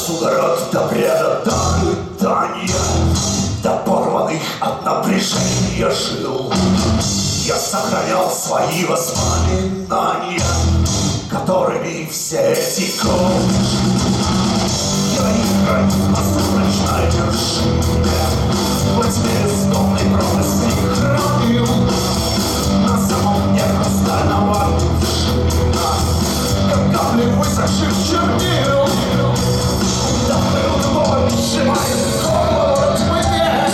судорог до бреда, до рыдания, до порванных от напряжения жил. Я сохранял свои воспоминания, которыми все эти годы я их хранил на сумрачной вершине, во тьме бездонной пропасти хранил на самом дне хрустального кувшина, как капли высохших чернил. Да был твой, сжимает холод мне.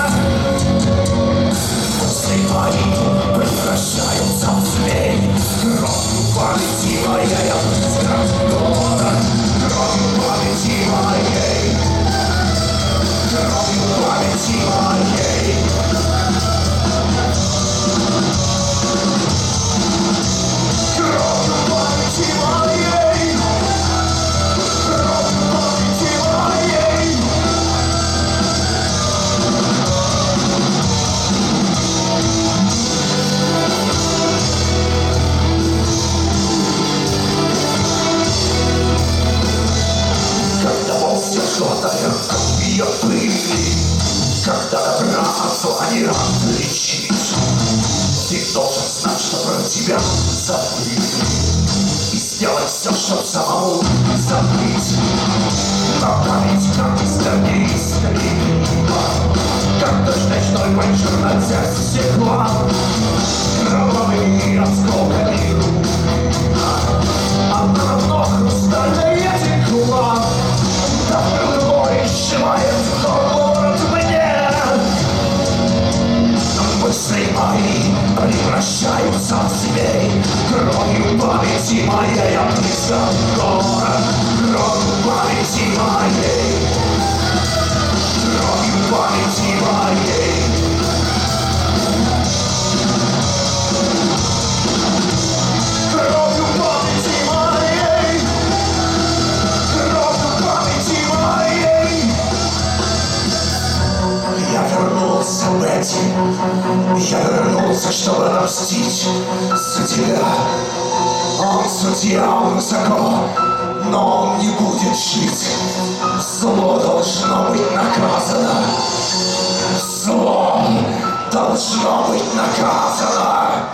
Мысли мои превращаются в змей, кровью памяти моей обрызган город, кровью памяти моей, кровью памяти моей. Кровью памяти моей, кровью памяти моей. Когда волосы желтая копья пыли, когда добра от зла не отличить, ты должен знать, что про тебя забыли, и сделать все, чтоб самому забыть. Но память, как из неистребима, как дождь ночной по черноте стекла, кровавыми осколками руна, она равно хрустальная текла. Да прямой сжимает холод мне. Мысли мои превращаются в змей, кровью памяти моей обрызган город, кровью памяти моей, кровью памяти моей. Кровью памяти моей, кровью памяти моей. Я вернулся, Бетти, я вернулся, чтобы отомстить за тебя. Он судья, он высоко, но он не будет жить. Зло должно быть наказано, зло должно быть наказано.